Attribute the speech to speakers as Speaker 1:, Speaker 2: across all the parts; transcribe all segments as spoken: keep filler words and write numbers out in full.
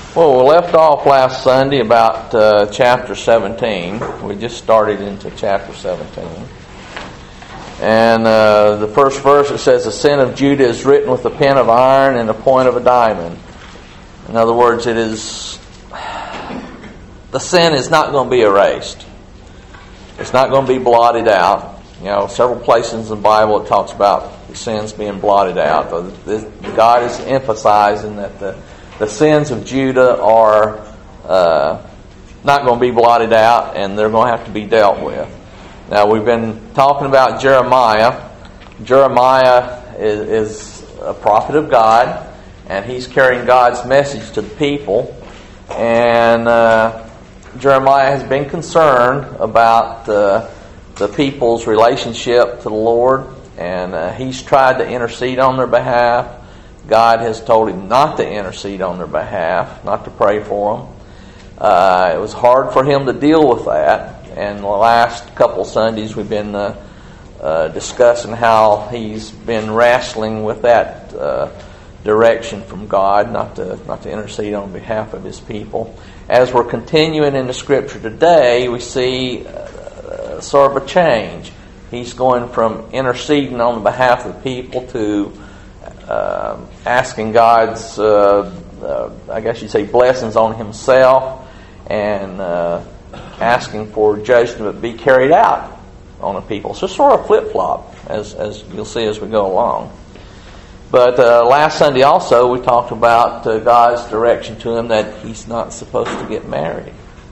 Speaker 1: Well, we left off last Sunday about uh, chapter seventeen. We just started into chapter seventeen. And uh, the first verse, it says, "The sin of Judah is written with a pen of iron and a point of a diamond." In other words, it is the sin is not going to be erased. It's not going to be blotted out. You know, several places in the Bible it talks about the sins being blotted out. God is emphasizing that the The sins of Judah are uh, not going to be blotted out, and they're going to have to be dealt with. Now, we've been talking about Jeremiah. Jeremiah is, is a prophet of God, and he's carrying God's message to the people. And uh, Jeremiah has been concerned about uh, the people's relationship to the Lord, and uh, he's tried to intercede on their behalf. God has told him not to intercede on their behalf, not to pray for them. Uh, it was hard for him to deal with that. And the last couple Sundays we've been uh, uh, discussing how he's been wrestling with that uh, direction from God, not to not to intercede on behalf of his people. As we're continuing in the Scripture today, we see uh, sort of a change. He's going from interceding on behalf of the people to Uh, asking God's, uh, uh, I guess you'd say, blessings on himself, and uh, asking for judgment to be carried out on the people. So it's sort of flip-flop, as, as you'll see as we go along. But uh, last Sunday also we talked about uh, God's direction to him that he's not supposed to get married.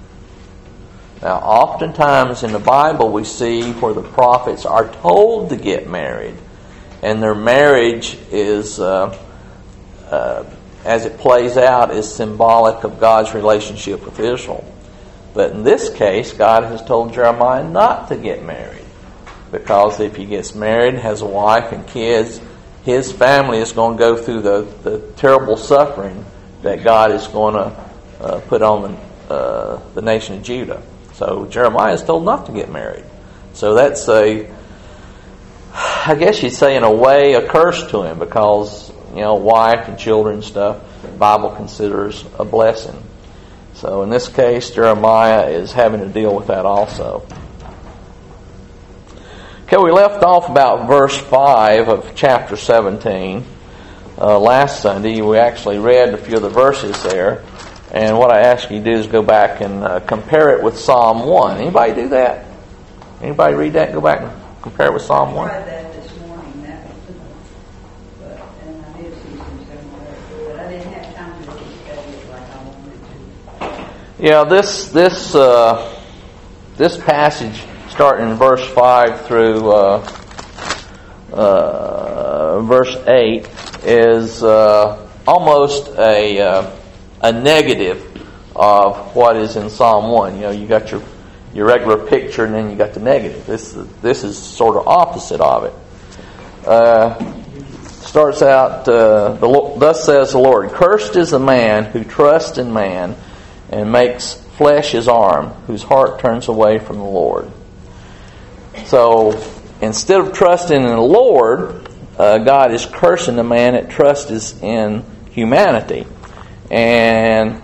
Speaker 1: Now, oftentimes in the Bible we see where the prophets are told to get married, and their marriage is, uh, uh, as it plays out, is symbolic of God's relationship with Israel. But in this case, God has told Jeremiah not to get married, because if he gets married, has a wife and kids, his family is going to go through the, the terrible suffering that God is going to uh, put on the, uh, the nation of Judah. So Jeremiah is told not to get married. So that's a I guess you'd say in a way a curse to him, because, you know, wife and children and stuff, the Bible considers a blessing. So in this case, Jeremiah is having to deal with that also. Okay, we left off about verse five of chapter seventeen. Uh, last Sunday, we actually read a few of the verses there. And what I ask you to do is go back and uh, compare it with Psalm one. Anybody do that? Anybody read that and go back and compare it with Psalm one?
Speaker 2: I tried that this morning. That was but, and I did see some similarities, but I didn't have time to study it like I wanted to.
Speaker 1: Yeah, this this uh, this passage, starting in verse five through uh, uh, verse eight, is uh, almost a uh, a negative of what is in Psalm one. You know, you got your your regular picture, and then you got the negative. This this is sort of opposite of it. Uh, starts out, uh, the, thus says the Lord, "Cursed is the man who trusts in man and makes flesh his arm, whose heart turns away from the Lord." So instead of trusting in the Lord, uh, God is cursing the man that trusts in humanity. And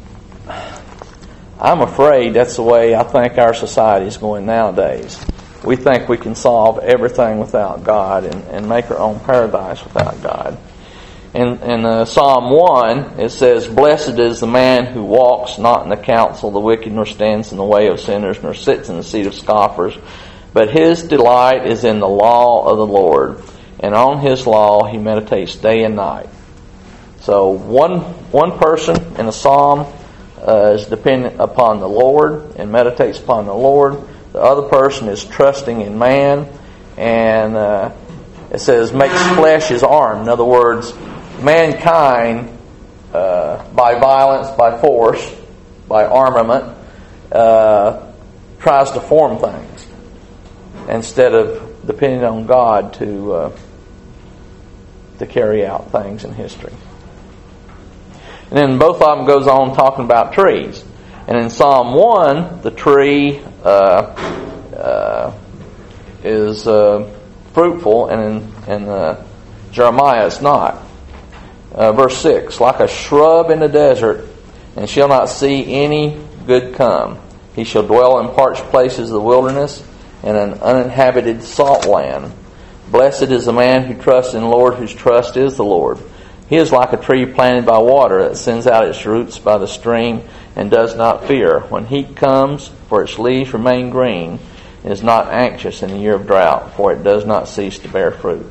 Speaker 1: I'm afraid that's the way I think our society is going nowadays. We think we can solve everything without God and, and make our own paradise without God. In, in uh, Psalm one, it says, "Blessed is the man who walks not in the counsel of the wicked, nor stands in the way of sinners, nor sits in the seat of scoffers. But his delight is in the law of the Lord, and on his law he meditates day and night." So one one person in a psalm Uh, is dependent upon the Lord and meditates upon the Lord. The other person is trusting in man, and uh, it says makes flesh his arm. In other words, mankind, uh, by violence, by force, by armament, uh, tries to form things instead of depending on God to uh, to carry out things in history. And then both of them goes on talking about trees. And in Psalm one, the tree uh, uh, is uh, fruitful, and in, in uh, Jeremiah it's not. Uh, verse six, "Like a shrub in the desert and shall not see any good come. He shall dwell in parched places of the wilderness, and an uninhabited salt land. Blessed is the man who trusts in the Lord, whose trust is the Lord. He is like a tree planted by water that sends out its roots by the stream and does not fear. When heat comes, for its leaves remain green, and is not anxious in the year of drought, for it does not cease to bear fruit.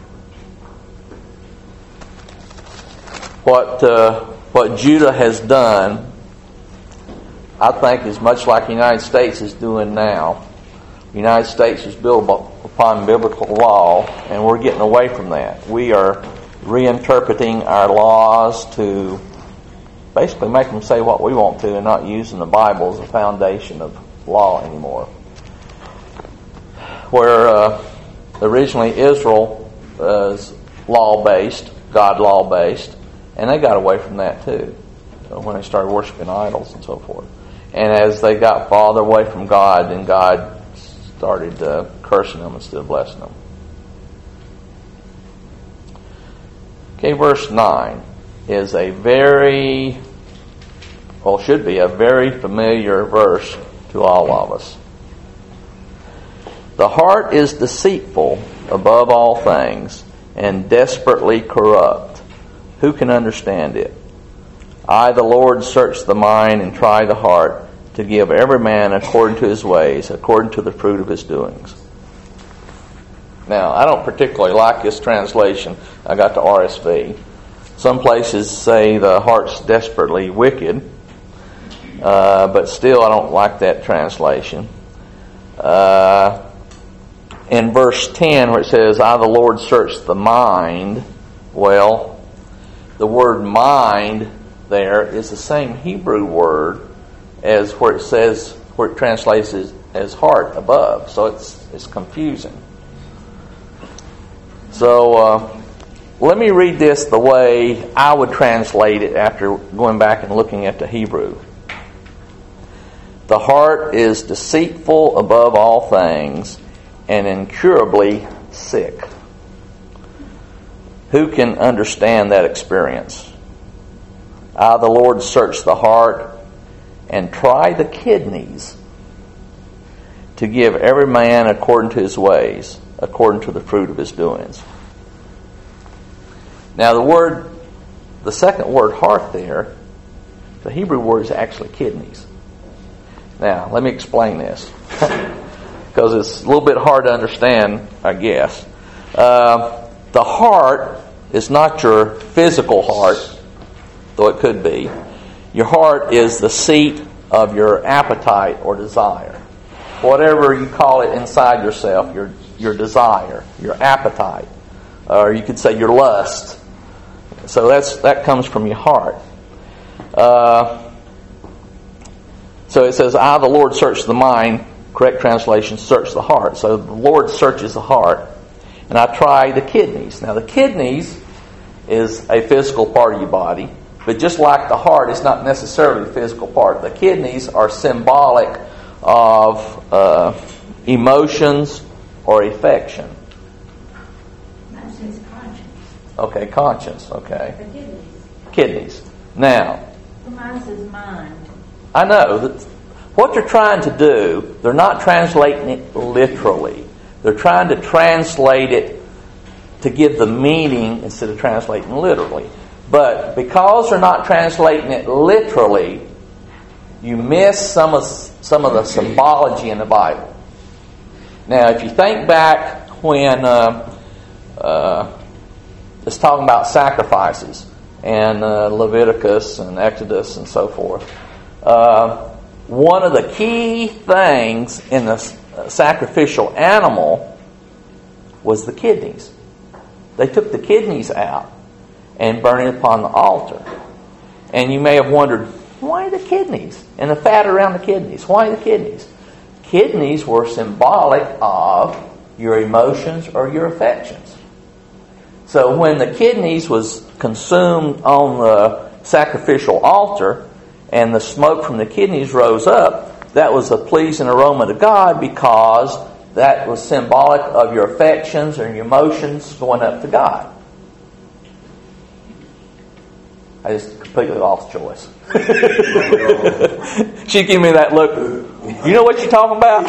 Speaker 1: What uh, what Judah has done, I think, is much like the United States is doing now. The United States is built upon biblical law, and we're getting away from that. We are reinterpreting our laws to basically make them say what we want to and not using the Bible as a foundation of law anymore. Where uh, originally Israel was law-based, God law-based, and they got away from that too when they started worshiping idols and so forth. And as they got farther away from God, then God started uh, cursing them instead of blessing them. Okay, verse nine is a very, well, should be a very familiar verse to all of us. The heart is deceitful above all things and desperately corrupt. Who can understand it? I, the Lord, search the mind and try the heart, to give every man according to his ways, according to the fruit of his doings. Now, I don't particularly like this translation. I got the R S V. Some places say the heart's desperately wicked, uh, but still I don't like that translation. Uh, in verse ten, where it says, I, the Lord, search the mind, well, the word mind there is the same Hebrew word as where it says, where it translates as, as heart above. So it's it's confusing. So uh, let me read this the way I would translate it after going back and looking at the Hebrew. The heart is deceitful above all things and incurably sick. Who can understand that experience? I, the Lord, search the heart and try the kidneys, to give every man according to his ways, according to the fruit of his doings. Now the word, the second word, heart there, the Hebrew word is actually kidneys. Now, let me explain this, because it's a little bit hard to understand, I guess. Uh, the heart is not your physical heart, though it could be. Your heart is the seat of your appetite or desire. Whatever you call it inside yourself, your your desire, your appetite, or you could say your lust. So that's that comes from your heart. Uh, so it says, I, the Lord, search the mind. Correct translation, search the heart. So the Lord searches the heart. And I try the kidneys. Now the kidneys is a physical part of your body. But just like the heart is not necessarily the physical part, the kidneys are symbolic of uh, emotions or affection.
Speaker 2: Mine says conscience.
Speaker 1: Okay, conscience. Okay,
Speaker 2: The kidneys.
Speaker 1: kidneys. Now,
Speaker 2: Mine says mind.
Speaker 1: I know that what they're trying to do, they're not translating it literally. They're trying to translate it to give the meaning instead of translating literally. But because they're not translating it literally, you miss some of some of the symbology in the Bible. Now, if you think back when uh, uh, it's talking about sacrifices and uh, Leviticus and Exodus and so forth, uh, one of the key things in the sacrificial animal was the kidneys. They took the kidneys out and burn it upon the altar. And you may have wondered, why the kidneys? And the fat around the kidneys. Why the kidneys? Kidneys were symbolic of your emotions or your affections. So when the kidneys was consumed on the sacrificial altar and the smoke from the kidneys rose up, that was a pleasing aroma to God because that was symbolic of your affections or your emotions going up to God. I just completely lost choice. She'd give me that look. You know what you're talking about?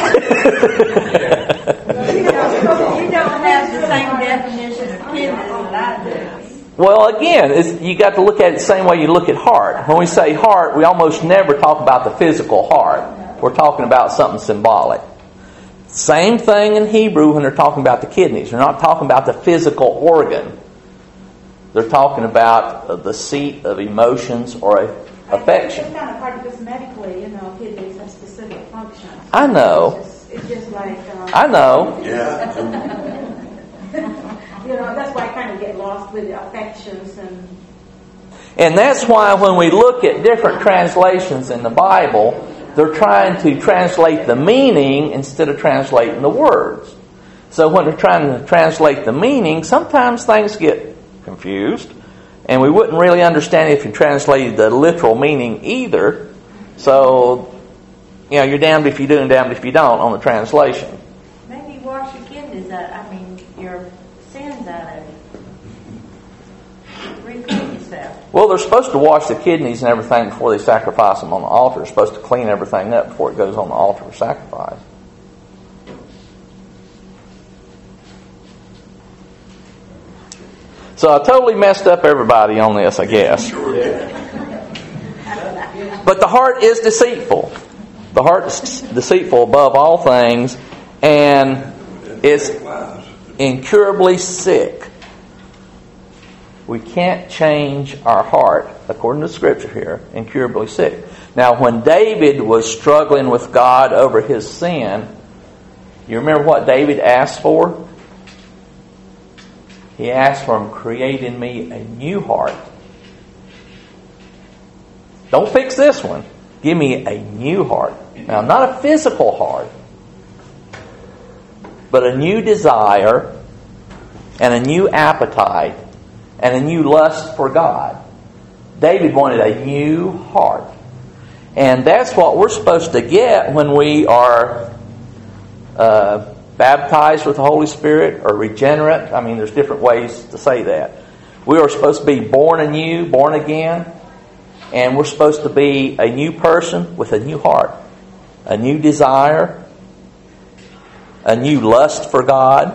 Speaker 2: You don't, you don't have the same definition of kidneys that I do.
Speaker 1: Well, again, it's, you got to look at it the same way you look at heart. When we say heart, we almost never talk about the physical heart. We're talking about something symbolic. Same thing in Hebrew when they're talking about the kidneys. They're not talking about the physical organ. They're talking about the seat of emotions or affection.
Speaker 3: It's kind of hard because medically, you know, kidneys have specific functions.
Speaker 1: I know.
Speaker 3: It's just, it's just like... Um,
Speaker 1: I know.
Speaker 4: Yeah.
Speaker 3: You know, that's why I kind of get lost with the affections and...
Speaker 1: And that's why when we look at different translations in the Bible, they're trying to translate the meaning instead of translating the words. So when they're trying to translate the meaning, sometimes things get confused. And we wouldn't really understand if you translated the literal meaning either. So, you know, you're damned if you do and damned if you don't on the translation.
Speaker 2: Maybe wash your kidneys out. I mean, your sins out of it. Reclaim yourself.
Speaker 1: Well, they're supposed to wash the kidneys and everything before they sacrifice them on the altar. They're supposed to clean everything up before it goes on the altar for sacrifice. So I totally messed up everybody on this, I guess. But the heart is deceitful. The heart is deceitful above all things, and it's incurably sick. We can't change our heart, according to Scripture here, incurably sick. Now, when David was struggling with God over his sin, you remember what David asked for? He asked for him, create in me a new heart. Don't fix this one. Give me a new heart. Now, not a physical heart, but a new desire and a new appetite and a new lust for God. David wanted a new heart. And that's what we're supposed to get when we are uh, baptized with the Holy Spirit or regenerate. I mean, there's different ways to say that. We are supposed to be born anew, born again. And we're supposed to be a new person with a new heart. A new desire. A new lust for God.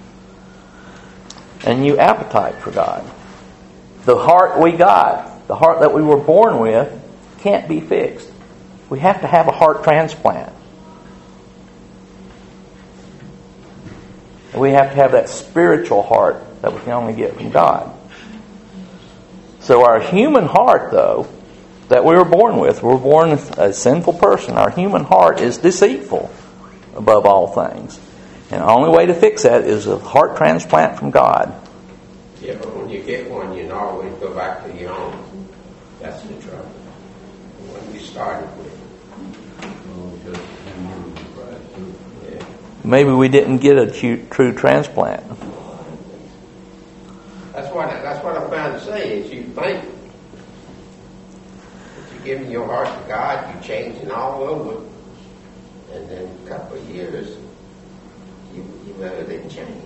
Speaker 1: A new appetite for God. The heart we got, the heart that we were born with, can't be fixed. We have to have a heart transplant. We have to have that spiritual heart that we can only get from God. So our human heart, though, that we were born with, we're born a sinful person. Our human heart is deceitful above all things. And the only way to fix that is a heart transplant from God.
Speaker 4: Yeah, but when you get one, you always go back to your own. That's the trouble. When you started with it. Yeah.
Speaker 1: Maybe we didn't get a true, true transplant.
Speaker 4: That's what I, that's what I'm trying to say. Is you think that you're giving your heart to God, you're changing all over, and then a couple of years, you you really didn't change.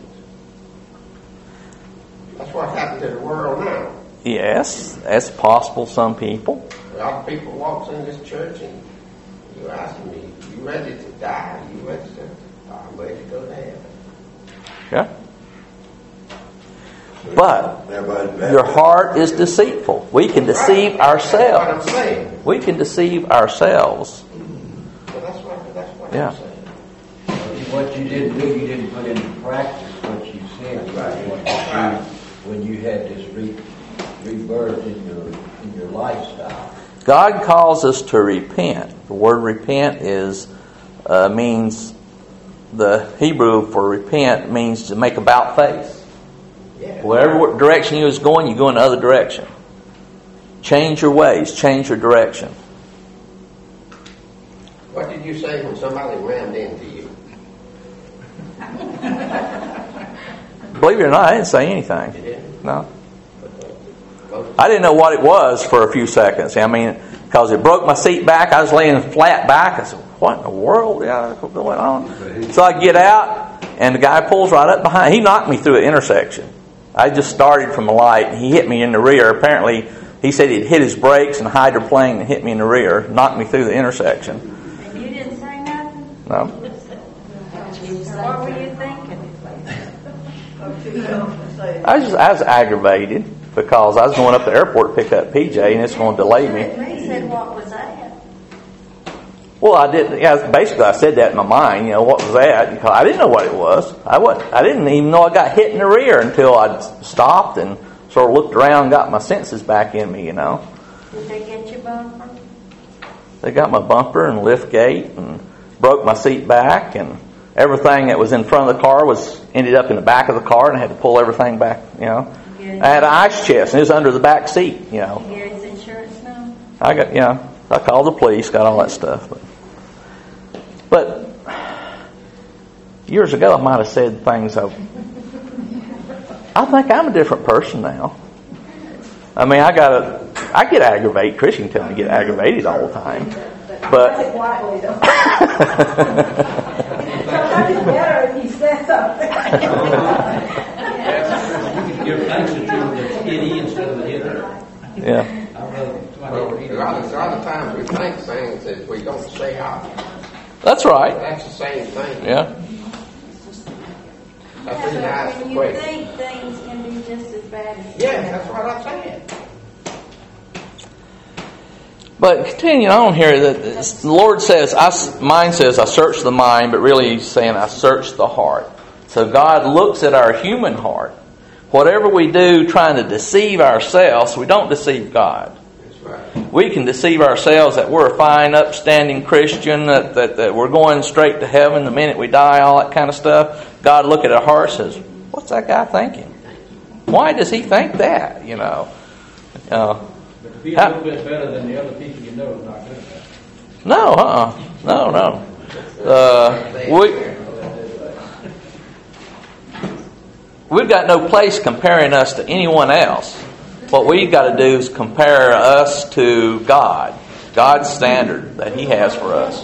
Speaker 4: That's what happened to the world now.
Speaker 1: Yes, that's possible. Some people.
Speaker 4: A lot of people walks in this church and you asking me, you ready to die? You ready to? I'm ready to go to heaven.
Speaker 1: Yeah. But your heart is deceitful. We can deceive ourselves.
Speaker 4: That's what I'm saying.
Speaker 1: We can deceive ourselves.
Speaker 4: Well, that's what, that's what
Speaker 1: Yeah.
Speaker 4: I'm saying.
Speaker 5: What you didn't do, you didn't put into practice what you said.
Speaker 4: Right.
Speaker 5: What you
Speaker 4: Right.
Speaker 5: did when you had this re- rebirth in your in your lifestyle.
Speaker 1: God calls us to repent. The word repent is uh, means the Hebrew for repent means to make about face.
Speaker 4: Yeah.
Speaker 1: Whatever direction you was going, you go in the other direction. Change your ways. Change your direction.
Speaker 4: What did you say when somebody rammed into you?
Speaker 1: Believe it or not, I didn't say anything.
Speaker 4: You didn't?
Speaker 1: No. I didn't know what it was for a few seconds. I mean, because it broke my seat back. I was laying flat back. I said, what in the world is going on? So I get out, and the guy pulls right up behind. He knocked me through an intersection. I just started from a light, and he hit me in the rear. Apparently, he said he'd hit his brakes and hydroplaned and hit me in the rear, knocked me through the intersection.
Speaker 2: And you didn't say nothing?
Speaker 1: No.
Speaker 2: What were you thinking?
Speaker 1: I was just I was aggravated because I was going up to the airport to pick up P J, and it's going to delay me.
Speaker 2: He said, what was that?
Speaker 1: Well, I didn't. Yeah, basically, I said that in my mind. You know, what was that? Because I didn't know what it was. I wasn't, I didn't even know I got hit in the rear until I stopped and sort of looked around, and got my senses back in me. You know.
Speaker 2: Did they get your bumper?
Speaker 1: They got my bumper and lift gate and broke my seat back, and everything that was in front of the car was ended up in the back of the car, and I had to pull everything back. You know. I had an ice chest, and it was under the back seat. You know.
Speaker 2: Gary's insurance now?
Speaker 1: I got. You know. I called the police, got all that stuff. But, but years ago, I might have said things. I, I think I'm a different person now. I mean, I got to. I get aggravated. Christian tell me to get aggravated all the time. But
Speaker 3: quietly, though. Sometimes it's better if you say something.
Speaker 5: Your thanks that you were the hitty instead of the hitter.
Speaker 1: Yeah.
Speaker 4: Well, a lot of, a lot of times we think things that we don't say out.
Speaker 1: That's right.
Speaker 4: That's the same thing.
Speaker 1: Yeah.
Speaker 4: That's the reason I asked the
Speaker 2: You
Speaker 4: question.
Speaker 2: think things can be just as bad as
Speaker 4: Yeah, that's what I'm saying.
Speaker 1: But continuing on here, that the Lord says, I, mine says, I search the mind, but really He's saying, I search the heart. So God looks at our human heart. Whatever we do trying to deceive ourselves, we don't deceive God.
Speaker 4: That's right.
Speaker 1: We can deceive ourselves that we're a fine, upstanding Christian, that, that, that we're going straight to heaven the minute we die, all that kind of stuff. God look at our heart and says, what's that guy thinking? Why does he think that? You know. Uh,
Speaker 5: But to be a little bit better than the other people you know is not good enough.
Speaker 1: no, uh-uh. No, no. Uh, we... We've got no place comparing us to anyone else. What we've got to do is compare us to God, God's standard that He has for us.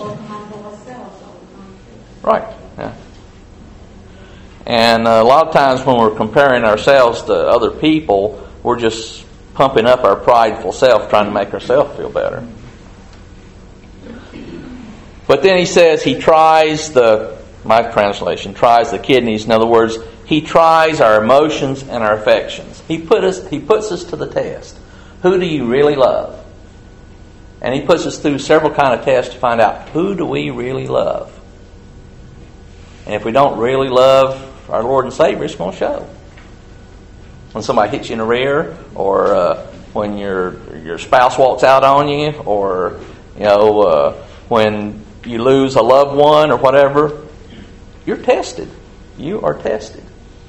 Speaker 1: Right. Yeah. And a lot of times when we're comparing ourselves to other people, we're just pumping up our prideful self, trying to make ourselves feel better. But then he says he tries the, my translation, tries the kidneys. In other words, He tries our emotions and our affections. He put us. He puts us to the test. Who do you really love? And He puts us through several kind of tests to find out who do we really love. And if we don't really love our Lord and Savior, it's going to show. When somebody hits you in the rear, or uh, when your your spouse walks out on you, or you know uh, when you lose a loved one or whatever, you're tested. You are tested.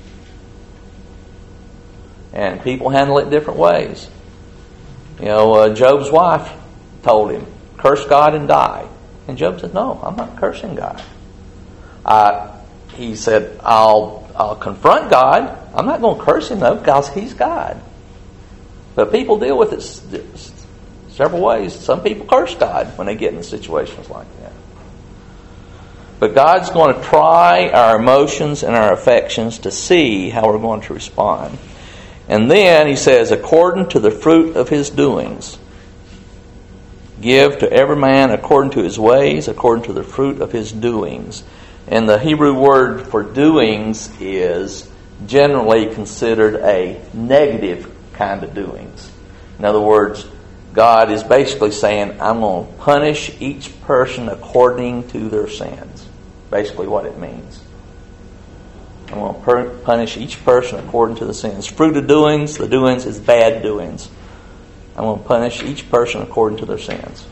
Speaker 1: And people handle it different ways. You know, uh, Job's wife told him, curse God and die. And Job said, no, I'm not cursing God. Uh, he said, I'll, I'll confront God. I'm not going to curse Him, though, because He's God. But people deal with it several ways. Some people curse God when they get in situations like that. But God's going to try our emotions and our affections to see how we're going to respond. And then He says, according to the fruit of his doings, give to every man according to his ways, according to the fruit of his doings. And the Hebrew word for doings is generally considered a negative kind of doings. In other words, God is basically saying, I'm going to punish each person according to their sins. Basically what it means. I'm going to per- punish each person according to the sins. Fruit of doings, the doings is bad doings. I'm going to punish each person according to their sins.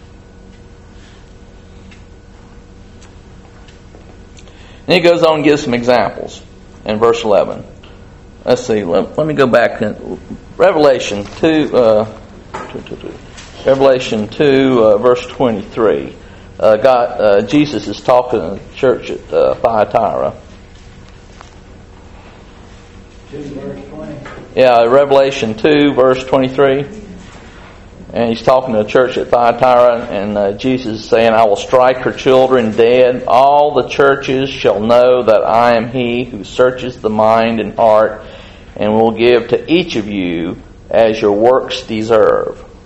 Speaker 1: And he goes on and gives some examples in verse eleven. Let's see, let, let me go back. Revelation two, uh, two, two, two. Revelation two, uh, verse twenty-three. Uh, God, uh, Jesus is talking to the church at uh, Thyatira.
Speaker 5: two verse twenty.
Speaker 1: Yeah, Revelation two, verse twenty-three. And he's talking to the church at Thyatira, and uh, Jesus is saying, I will strike her children dead. All the churches shall know that I am He who searches the mind and heart, and will give to each of you as your works deserve.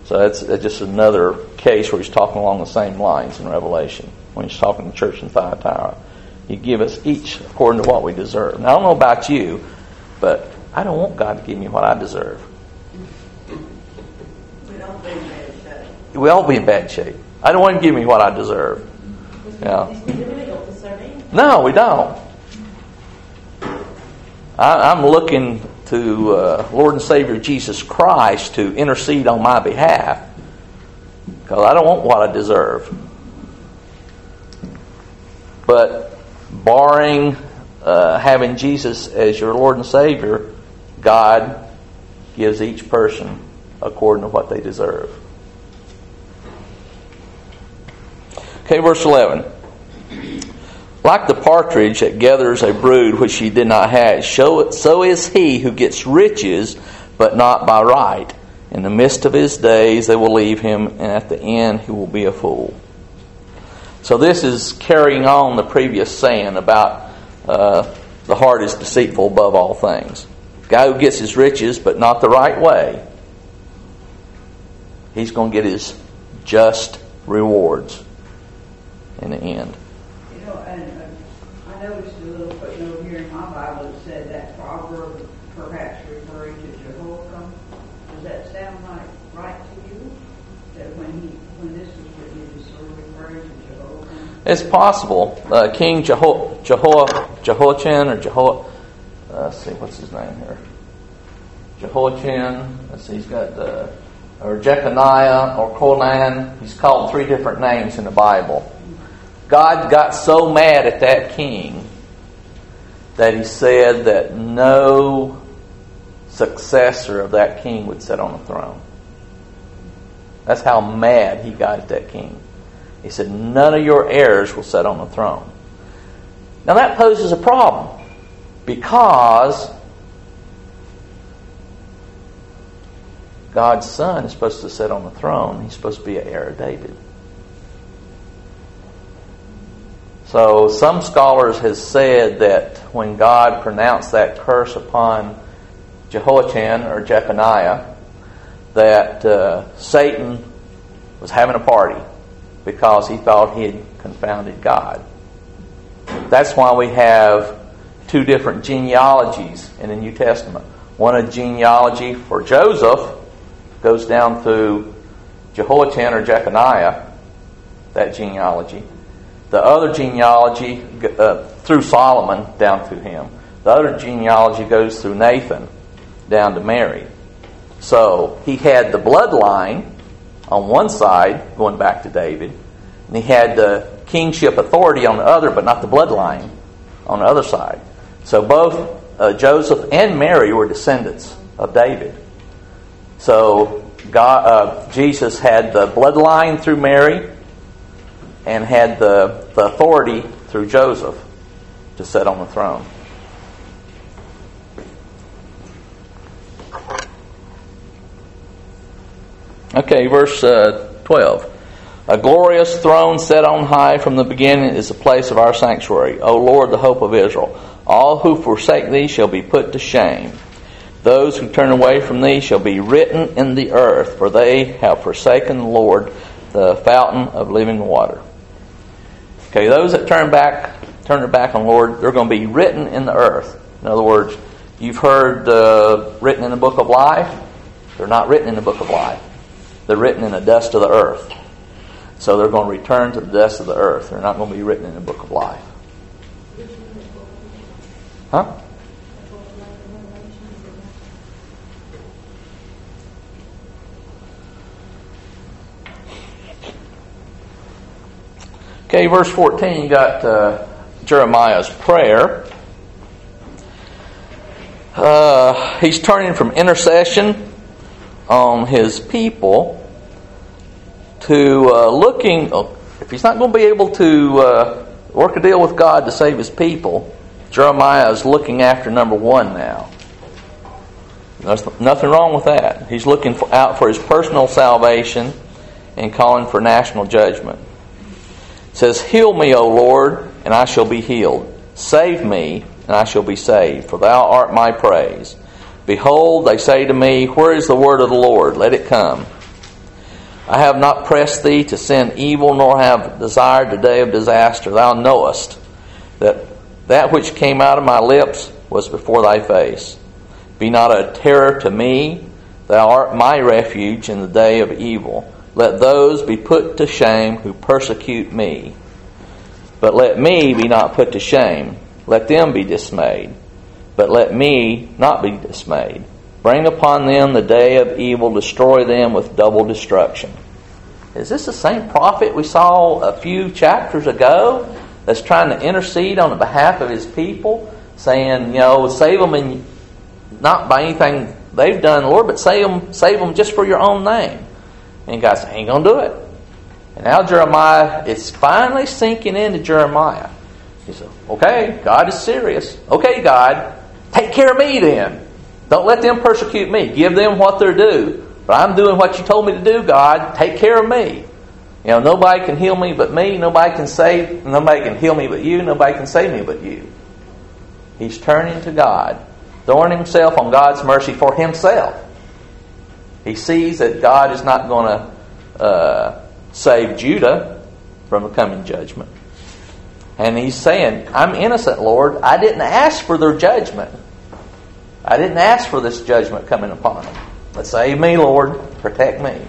Speaker 1: So that's just another case where he's talking along the same lines in Revelation when he's talking to the church in Thyatira. You give us each according to what we deserve. Now, I don't know about you, but I don't want God to give me what I deserve.
Speaker 2: We don't be in bad shape.
Speaker 1: We all be in bad shape. I don't want him to give me what I deserve. Yeah. No, we don't. I, I'm looking to uh, Lord and Savior Jesus Christ to intercede on my behalf, because I don't want what I deserve. But barring uh, having Jesus as your Lord and Savior, God gives each person according to what they deserve. Okay, verse eleven. Like the partridge that gathers a brood which he did not hatch, so is he who gets riches, but not by right. In the midst of his days they will leave him, and at the end he will be a fool. So this is carrying on the previous saying about uh, the heart is deceitful above all things. The guy who gets his riches, but not the right way, he's going to get his just rewards in the end.
Speaker 2: You know, and uh, I noticed a little footnote here in my Bible that said that proverb perhaps referring to Jehoiakim. Does that sound like right to you? That when he when this was written, it was sort of referring to Jehoiakim?
Speaker 1: It's possible. Uh, King Jeho- Jeho- Jehoiachin or Jeho. Uh, let's see, what's his name here? Jehoiachin. Let's see, he's got uh, or Jeconiah or Conan. He's called three different names in the Bible. God got so mad at that king that he said that no successor of that king would sit on the throne. That's how mad he got at that king. He said, none of your heirs will sit on the throne. Now that poses a problem, because God's son is supposed to sit on the throne. He's supposed to be an heir of David. So some scholars have said that when God pronounced that curse upon Jehoiachin or Jeconiah, that uh, Satan was having a party because he thought he had confounded God. That's why we have two different genealogies in the New Testament. One, a genealogy for Joseph, goes down through Jehoiachin or Jeconiah, that genealogy. The other genealogy uh, through Solomon down through him. The other genealogy goes through Nathan down to Mary. So he had the bloodline on one side going back to David, and he had the kingship authority on the other, but not the bloodline on the other side. So both uh, Joseph and Mary were descendants of David. So God, uh, Jesus had the bloodline through Mary, and had the, the authority through Joseph to sit on the throne. Okay, verse uh, twelve. A glorious throne set on high from the beginning is the place of our sanctuary. O Lord, the hope of Israel. All who forsake thee shall be put to shame. Those who turn away from thee shall be written in the earth, for they have forsaken the Lord, the fountain of living water. Okay, those that turn back, turn their back on the Lord, they're going to be written in the earth. In other words, you've heard uh, written in the book of life. They're not written in the book of life. They're written in the dust of the earth. So they're going to return to the dust of the earth. They're not going to be written in the book of life. Huh? Okay, verse fourteen, you got uh, Jeremiah's prayer. Uh, he's turning from intercession on his people to uh, looking, if he's not going to be able to uh, work a deal with God to save his people, Jeremiah is looking after number one now. There's nothing wrong with that. He's looking for, out for his personal salvation and calling for national judgment. It says, heal me, O Lord, and I shall be healed. Save me, and I shall be saved, for thou art my praise. Behold, they say to me, where is the word of the Lord? Let it come. I have not pressed thee to send evil, nor have desired the day of disaster. Thou knowest that that which came out of my lips was before thy face. Be not a terror to me. Thou art my refuge in the day of evil. Let those be put to shame who persecute me. But let me be not put to shame. Let them be dismayed. But let me not be dismayed. Bring upon them the day of evil. Destroy them with double destruction. Is this the same prophet we saw a few chapters ago that's trying to intercede on the behalf of his people? Saying, you know, save them in, not by anything they've done, Lord, but save them, save them just for your own name. And God said, I ain't going to do it. And now Jeremiah, it's finally sinking into Jeremiah. He said, okay, God is serious. Okay, God, take care of me then. Don't let them persecute me. Give them what they're due. But I'm doing what you told me to do, God. Take care of me. You know, nobody can heal me but me. Nobody can save. Nobody can heal me but you. Nobody can save me but you. He's turning to God, throwing himself on God's mercy for himself. He sees that God is not going to uh, save Judah from the coming judgment. And he's saying, I'm innocent, Lord. I didn't ask for their judgment. I didn't ask for this judgment coming upon them. But save me, Lord. Protect me.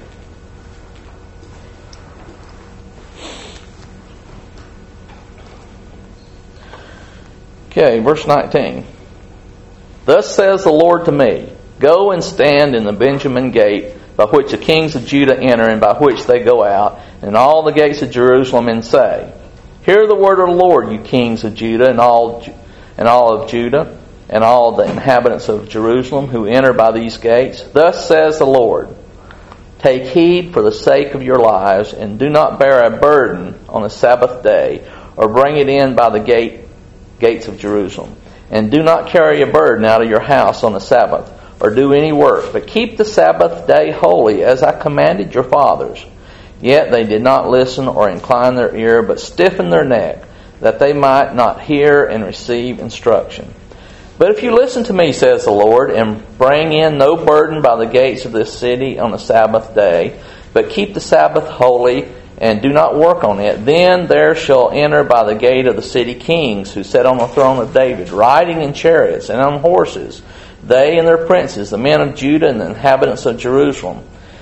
Speaker 1: Okay, verse nineteen. Thus says the Lord to me, go and stand in the Benjamin gate, by which the kings of Judah enter, and by which they go out, and all the gates of Jerusalem, and say, hear the word of the Lord, you kings of Judah, and all and all of Judah, and all the inhabitants of Jerusalem who enter by these gates. Thus says the Lord, take heed for the sake of your lives, and do not bear a burden on the Sabbath day, or bring it in by the gate gates of Jerusalem. And do not carry a burden out of your house on the Sabbath, or do any work, but keep the Sabbath day holy, as I commanded your fathers. Yet they did not listen or incline their ear, but stiffened their neck, that they might not hear and receive instruction. But if you listen to me, says the Lord, and bring in no burden by the gates of this city on the Sabbath day, but keep the Sabbath holy, and do not work on it, then there shall enter by the gate of the city kings who sat on the throne of David, riding in chariots and on horses, they and their princes, the men of Judah and the inhabitants of Jerusalem.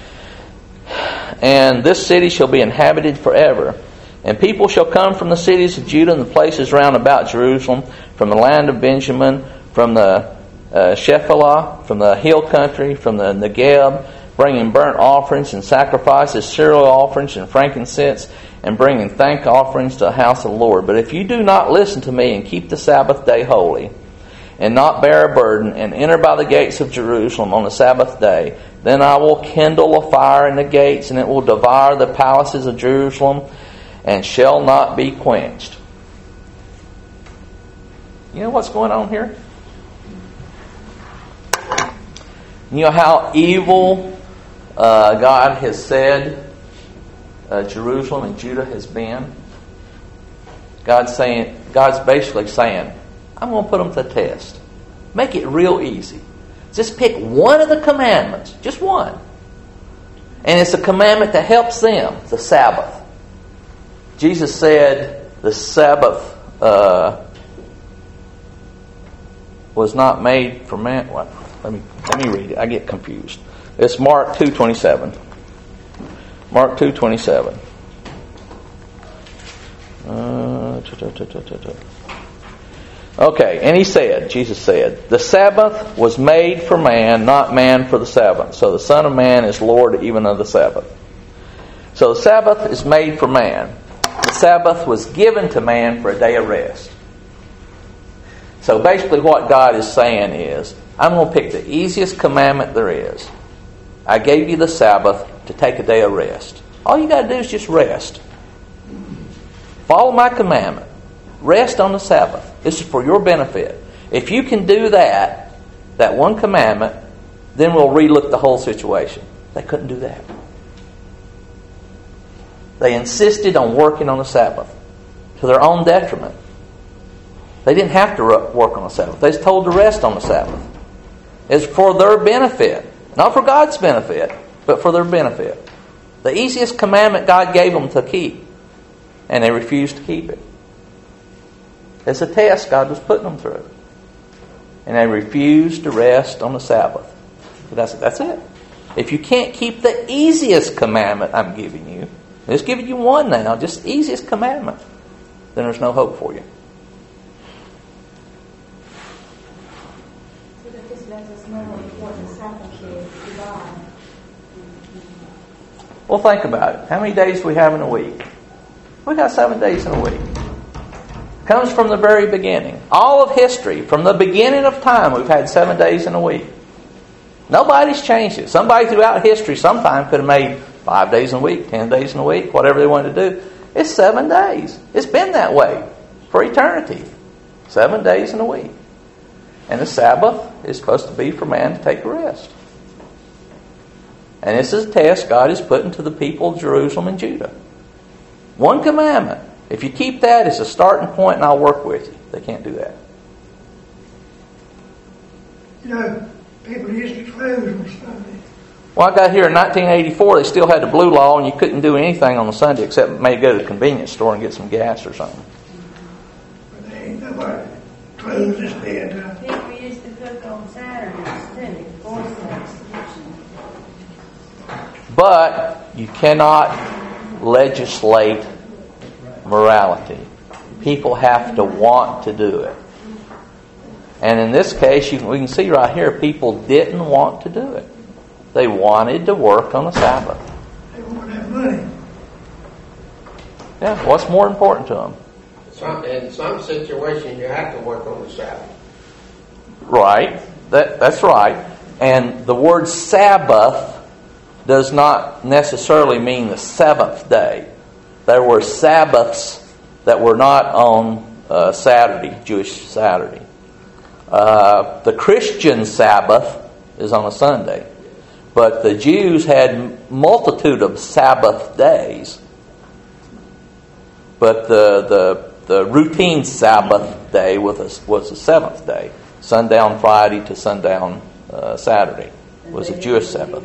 Speaker 1: And this city shall be inhabited forever. And people shall come from the cities of Judah and the places round about Jerusalem, from the land of Benjamin, from the uh, Shephelah, from the hill country, from the Negeb, bringing burnt offerings and sacrifices, cereal offerings and frankincense, and bringing thank offerings to the house of the Lord. But if you do not listen to me and keep the Sabbath day holy, and not bear a burden, and enter by the gates of Jerusalem on the Sabbath day, then I will kindle a fire in the gates, and it will devour the palaces of Jerusalem, and shall not be quenched. You know what's going on here? You know how evil uh, God has said uh, Jerusalem and Judah has been? God's saying, God's basically saying, I'm going to put them to the test. Make it real easy. Just pick one of the commandments, just one. And it's a commandment that helps them, the Sabbath. Jesus said the Sabbath uh, was not made for man. What? Let me let me read it. I get confused. It's Mark two twenty-seven. Mark two twenty-seven. Uh, okay, and he said, Jesus said, the Sabbath was made for man, not man for the Sabbath. So the Son of Man is Lord even of the Sabbath. So the Sabbath is made for man. The Sabbath was given to man for a day of rest. So basically what God is saying is, I'm going to pick the easiest commandment there is. I gave you the Sabbath to take a day of rest. All you got to do is just rest. Follow my commandment. Rest on the Sabbath. This is for your benefit. If you can do that, that one commandment, then we'll relook the whole situation. They couldn't do that. They insisted on working on the Sabbath to their own detriment. They didn't have to work on the Sabbath. They was told to rest on the Sabbath. It's for their benefit. Not for God's benefit, but for their benefit. The easiest commandment God gave them to keep. And they refused to keep it. It's a test God was putting them through. And they refused to rest on the Sabbath. But that's, that's it. If you can't keep the easiest commandment I'm giving you, I'm just giving you one now, just the easiest commandment, then there's no hope for you.
Speaker 3: So that this lets us know how important the Sabbath is to God.
Speaker 1: Well, think about it. How many days do we have in a week? We got seven days in a week. Comes from the very beginning. All of history, from the beginning of time, we've had seven days in a week. Nobody's changed it. Somebody throughout history sometime could have made five days in a week, ten days in a week, whatever they wanted to do. It's seven days. It's been that way for eternity. Seven days in a week. And the Sabbath is supposed to be for man to take a rest. And this is a test God is putting to the people of Jerusalem and Judah. One commandment. If you keep that as a starting point, and I'll work with you. They can't do that.
Speaker 6: You know, people used to close on Sunday.
Speaker 1: Well, I got here in nineteen eighty-four, they still had the blue law, and you couldn't do anything on a Sunday except maybe go to the convenience store and get some gas or something.
Speaker 6: But there ain't nobody closed this day and time.
Speaker 3: People used to cook on Saturdays too, before Saturday.
Speaker 1: But you cannot legislate morality. People have to want to do it. And in this case, you can, we can see right here, people didn't want to do it. They wanted to work on the Sabbath.
Speaker 6: They want that money.
Speaker 1: Yeah, what's more important to them?
Speaker 4: Some, in some situations, you have to work on the Sabbath.
Speaker 1: Right. That, that's right. And the word Sabbath does not necessarily mean the seventh day. There were Sabbaths that were not on uh, Saturday, Jewish Saturday. Uh, the Christian Sabbath is on a Sunday. But the Jews had multitude of Sabbath days. But the the, the routine Sabbath day was a, was the seventh day. Sundown Friday to sundown uh, Saturday was a Jewish Sabbath.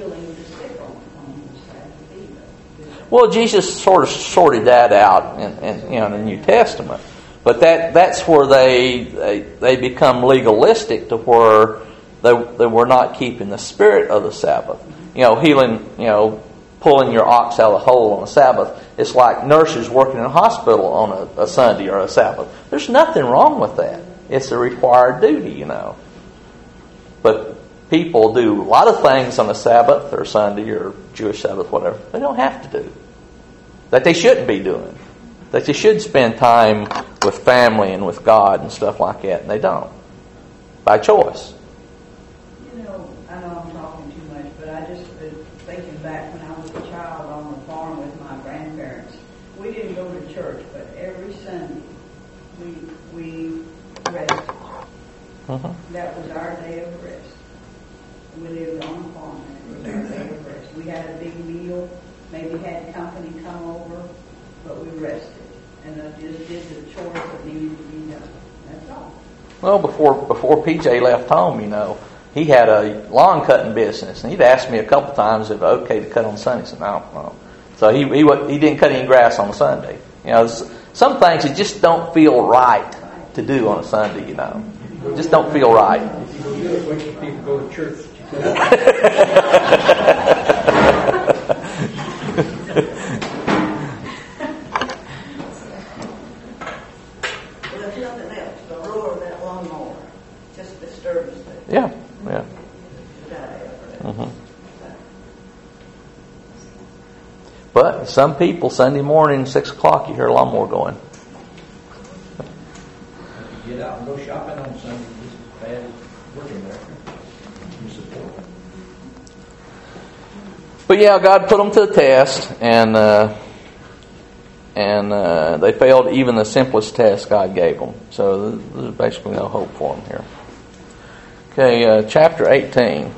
Speaker 1: Well, Jesus sort of sorted that out in, in, you know, in the New Testament. But that that's where they, they they become legalistic to where they they were not keeping the spirit of the Sabbath. You know, healing, you know, pulling your ox out of the hole on a Sabbath. It's like nurses working in a hospital on a, a Sunday or a Sabbath. There's nothing wrong with that. It's a required duty, you know. But people do a lot of things on a Sabbath or Sunday or Jewish Sabbath, whatever, they don't have to do. That they shouldn't be doing. That they should spend time with family and with God and stuff like that, and they don't. By choice.
Speaker 2: You know, I know I'm talking too much, but I just been thinking back when I was a child on the farm with my grandparents. We didn't go to church, but every Sunday we we rested. Mm-hmm. That was our day of rest. We lived on the farm, and it was our day of rest. We had a big meal, maybe had company come over, but we rested. And I just did the chores that needed to be done. That's all.
Speaker 1: Well, before before P J left home, you know, he had a lawn cutting business, and he'd asked me a couple times if it was okay to cut on Sunday. I said, no, no. So he, he he didn't cut any grass on a Sunday. You know, some things that just don't feel right to do on a Sunday, you know. Just don't feel right.
Speaker 5: If you do it, wait till people go to church.
Speaker 1: Yeah, yeah. Mm-hmm. But some people, Sunday morning, six o'clock, you hear a lawnmower going.
Speaker 5: Get out and go shopping on Sunday. Just as bad as working there. You support it.
Speaker 1: But yeah, God put them to the test, and uh, and uh, they failed even the simplest test God gave them. So there's basically no hope for them here. Okay, uh, chapter eighteen.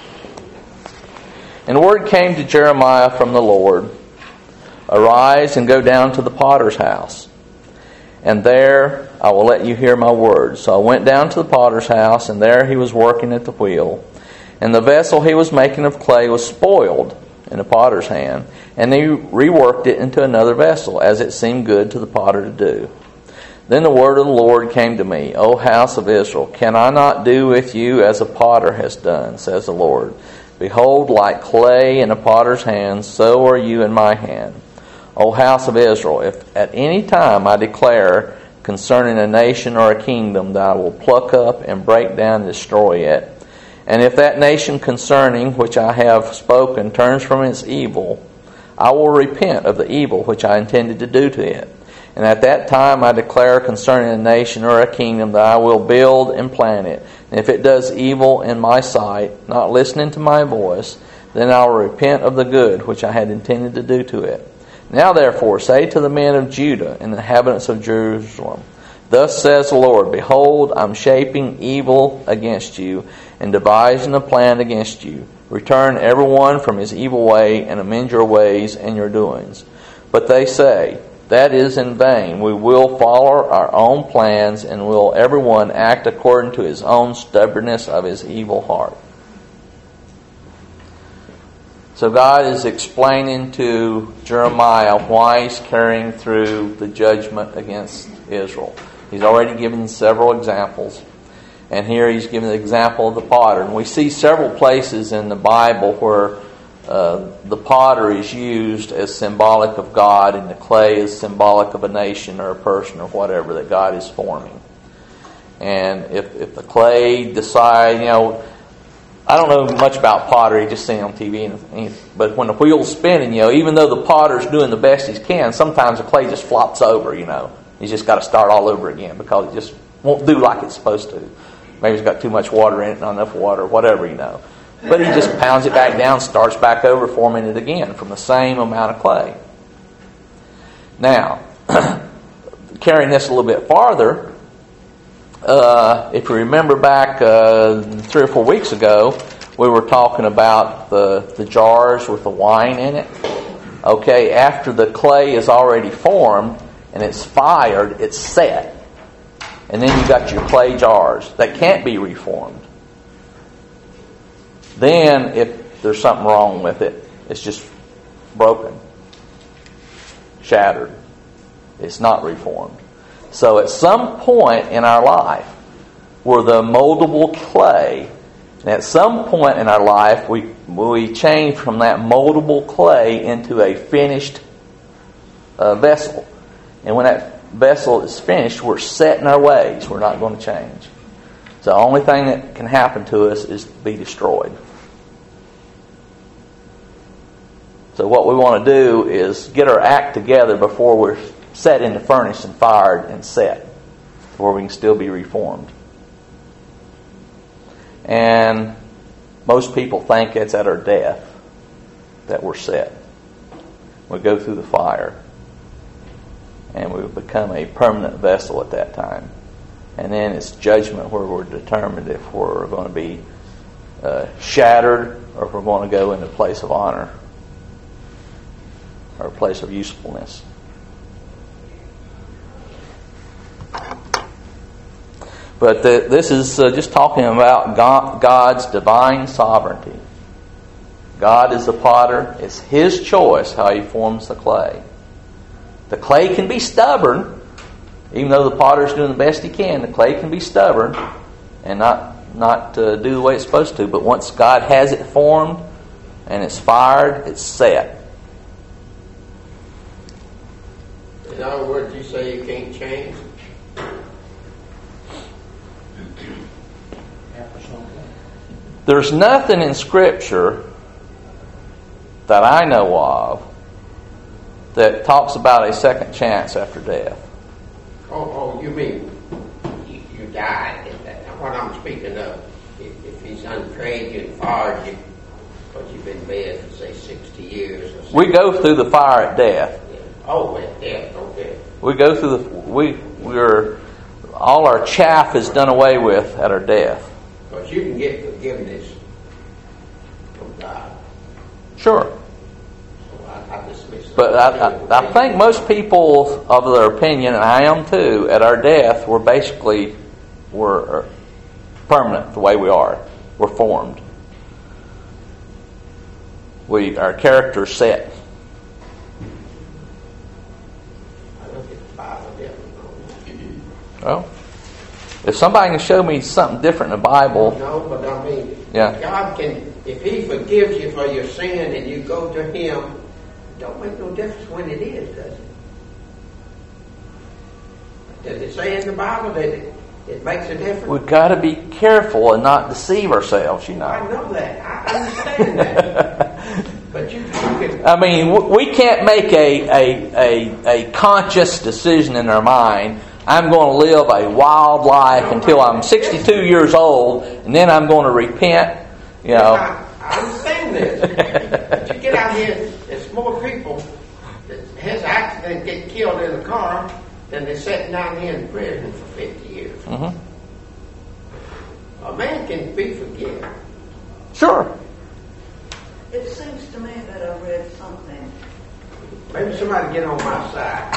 Speaker 1: And word came to Jeremiah from the Lord, arise and go down to the potter's house, and there I will let you hear my words. So I went down to the potter's house, and there he was working at the wheel. And the vessel he was making of clay was spoiled, in the potter's hand, and he reworked it into another vessel, as it seemed good to the potter to do. Then the word of the Lord came to me, O house of Israel, can I not do with you as a potter has done, says the Lord? Behold, like clay in a potter's hand, so are you in my hand. O house of Israel, if at any time I declare concerning a nation or a kingdom that I will pluck up and break down and destroy it, and if that nation concerning which I have spoken turns from its evil, I will repent of the evil which I intended to do to it. And at that time I declare concerning a nation or a kingdom that I will build and plant it. And if it does evil in my sight, not listening to my voice, then I will repent of the good which I had intended to do to it. Now therefore say to the men of Judah and the inhabitants of Jerusalem, Thus says the Lord, Behold, I am shaping evil against you, and devising a plan against you. Return every one from his evil way, and amend your ways and your doings. But they say, That is in vain. We will follow our own plans, and will everyone act according to his own stubbornness of his evil heart. So God is explaining to Jeremiah why he's carrying through the judgment against Israel. He's already given several examples. And here he's given the example of the potter. And we see several places in the Bible where uh, the potter is used as symbolic of God, and the clay is symbolic of a nation or a person or whatever that God is forming. And if, if the clay decide, you know, I don't know much about pottery, just seen it on T V. And, and, but when the wheel's spinning, you know, even though the potter's doing the best he can, sometimes the clay just flops over, you know. He's just got to start all over again because it just won't do like it's supposed to. Maybe it's got too much water in it, not enough water, whatever, you know. But he just pounds it back down, starts back over, forming it again from the same amount of clay. Now, carrying this a little bit farther, uh, if you remember back uh, three or four weeks ago, we were talking about the, the jars with the wine in it. Okay, after the clay is already formed and it's fired, it's set. And then you got your clay jars that can't be reformed. Then, if there's something wrong with it, it's just broken, shattered. It's not reformed. So at some point in our life, we're the moldable clay. And at some point in our life, we, we change from that moldable clay into a finished uh, vessel. And when that vessel is finished, we're set in our ways. We're not going to change. So the only thing that can happen to us is to be destroyed. So what we want to do is get our act together before we're set in the furnace and fired and set, where we can still be reformed. And most people think it's at our death that we're set. We go through the fire. And we become a permanent vessel at that time. And then it's judgment where we're determined if we're going to be uh, shattered or if we're going to go into a place of honor or a place of usefulness. But the, this is uh, just talking about God, God's divine sovereignty. God is the potter. It's His choice how He forms the clay. The clay can be stubborn, even though the potter's doing the best he can. The clay can be stubborn and not not uh, do the way it's supposed to. But once God has it formed and it's fired, it's set.
Speaker 4: In other words, you say you can't change?
Speaker 1: There's nothing in Scripture that I know of that talks about a second chance after death.
Speaker 4: Oh, oh, you mean you, you died? What I'm speaking of, if, if he's unprayed you and fired you, but you've been dead for say sixty years or something.
Speaker 1: We go through the fire at death.
Speaker 4: Yeah. Oh, at death, okay.
Speaker 1: We go through the we we're all our chaff is done away with at our death.
Speaker 4: Because you can get forgiveness from God.
Speaker 1: Sure.
Speaker 4: I dismiss
Speaker 1: But I, I, I think most people of their opinion, and I am too, at our death, we're basically we're permanent the way we are. We're formed. we our character's set.
Speaker 4: I look at the Bible differently.
Speaker 1: Well, if somebody can show me something different in the Bible,
Speaker 4: No, but I mean,
Speaker 1: Yeah.
Speaker 4: God can, if He forgives you for your sin and you go to Him, it don't make no difference when it is, does it? Does it say in the Bible that it, it makes a difference?
Speaker 1: we've got to be careful and not deceive ourselves, you
Speaker 4: I
Speaker 1: know.
Speaker 4: know that. I understand that. But you, you can,
Speaker 1: I mean, w- we can't make a, a, a, a conscious decision in our mind. I'm going to live a wild life until I'm sixty-two years old, and then I'm going to repent, you know.
Speaker 4: I, I understand this. But you get out here, there's more people that has accident get killed in a car than they're sitting down here in prison for fifty years.
Speaker 1: Mm-hmm.
Speaker 4: A man can be forgiven.
Speaker 1: Sure.
Speaker 2: It seems to me that I read something.
Speaker 4: Maybe somebody get on my side.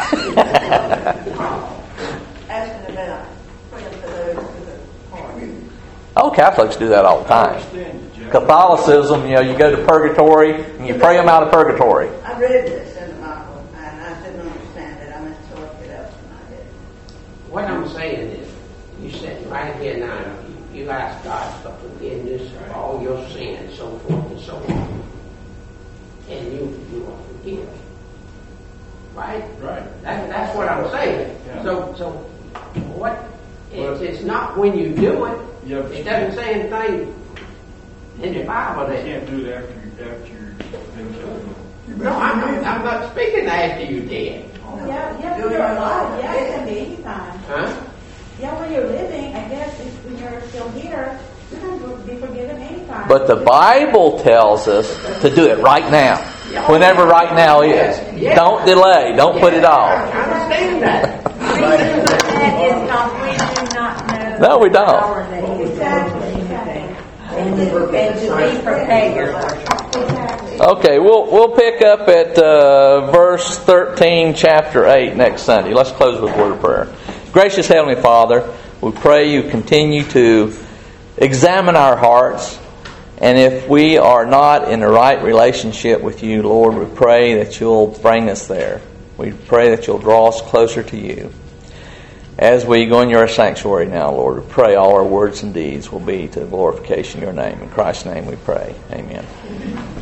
Speaker 2: Asking about praying for those who are hard.
Speaker 1: Oh, Catholics do that all the
Speaker 5: I
Speaker 1: time.
Speaker 5: understand you, Jack.
Speaker 1: Catholicism, you know, you go to purgatory and you pray them out of purgatory.
Speaker 2: I read this in the Bible, and I didn't understand it. I meant to look it up, and I didn't.
Speaker 4: What I'm saying is, you sitting right here now, you, you ask God for forgiveness of all your sins, so forth and so on. And you, you are forgiven. Right?
Speaker 5: Right.
Speaker 4: That, that's what I'm saying.
Speaker 5: Yeah.
Speaker 4: So, so what? It's, it's not when you do it.
Speaker 5: Yeah, but
Speaker 4: It
Speaker 5: you
Speaker 4: doesn't say anything in the Bible
Speaker 5: You
Speaker 4: that.
Speaker 5: can't do it after you, after you've been killed.
Speaker 4: No, I'm, I'm, I'm not speaking after you dead.
Speaker 3: Yeah, yeah,
Speaker 2: Do
Speaker 3: when
Speaker 2: it
Speaker 3: you're
Speaker 2: right
Speaker 3: alive,
Speaker 2: now.
Speaker 3: yeah, it can be anytime.
Speaker 4: Huh?
Speaker 3: Yeah, when you're living, I guess if, when you're still here, you can be forgiven anytime.
Speaker 1: But the Bible tells us to do it right now. Whenever right now is. Don't delay. Don't put it
Speaker 4: I
Speaker 1: off.
Speaker 4: understand that.
Speaker 3: That is how we do not know.
Speaker 1: No, we don't.
Speaker 3: Exactly, exactly.
Speaker 7: And to be prepared.
Speaker 3: Exactly.
Speaker 1: Okay, we'll we'll pick up at uh, verse thirteen, chapter eight next Sunday. Let's close with a word of prayer. Gracious Heavenly Father, we pray you continue to examine our hearts. And if we are not in the right relationship with you, Lord, we pray that you'll bring us there. We pray that you'll draw us closer to you. As we go in your sanctuary now, Lord, we pray all our words and deeds will be to the glorification of your name. In Christ's name we pray. Amen.